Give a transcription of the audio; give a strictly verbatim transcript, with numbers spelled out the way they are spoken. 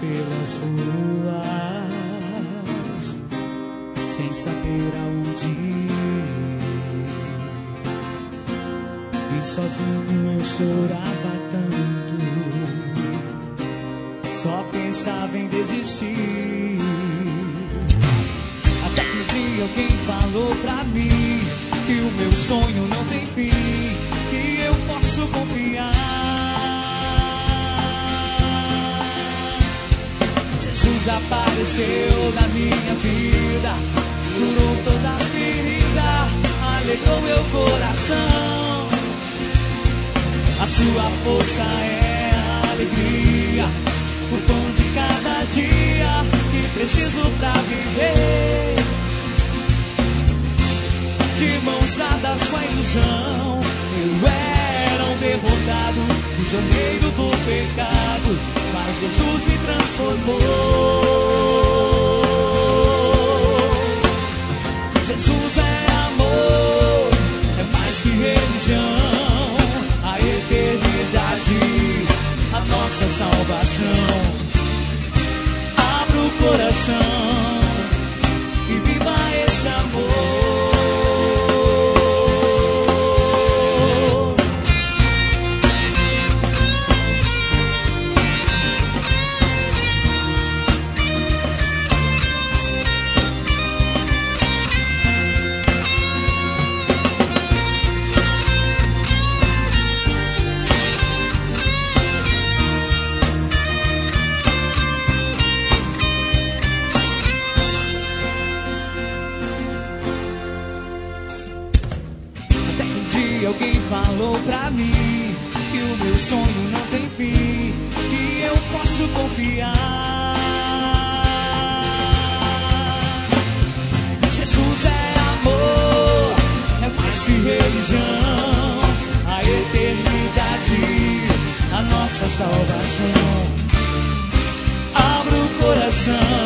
pelas ruas sem saber aonde ir, e sozinho eu chorava tanto, só pensava em desistir. Até que um dia alguém falou pra mim que o meu sonho não tem fim, que eu posso confiar. Jesus apareceu na minha vida, curou toda a ferida, alegrou meu coração. A sua força é a alegria, o pão de cada dia que preciso pra viver. De mãos dadas com a ilusão, eu era um derrotado, prisioneiro do pecado, mas Jesus me transformou. Jesus é amor, é mais que religião, a eternidade, a nossa salvação. Abra o coração e viva esse amor. Alguém falou pra mim que o meu sonho não tem fim, que eu posso confiar. Jesus é amor, é mais que religião, a eternidade, a nossa salvação. Abra o coração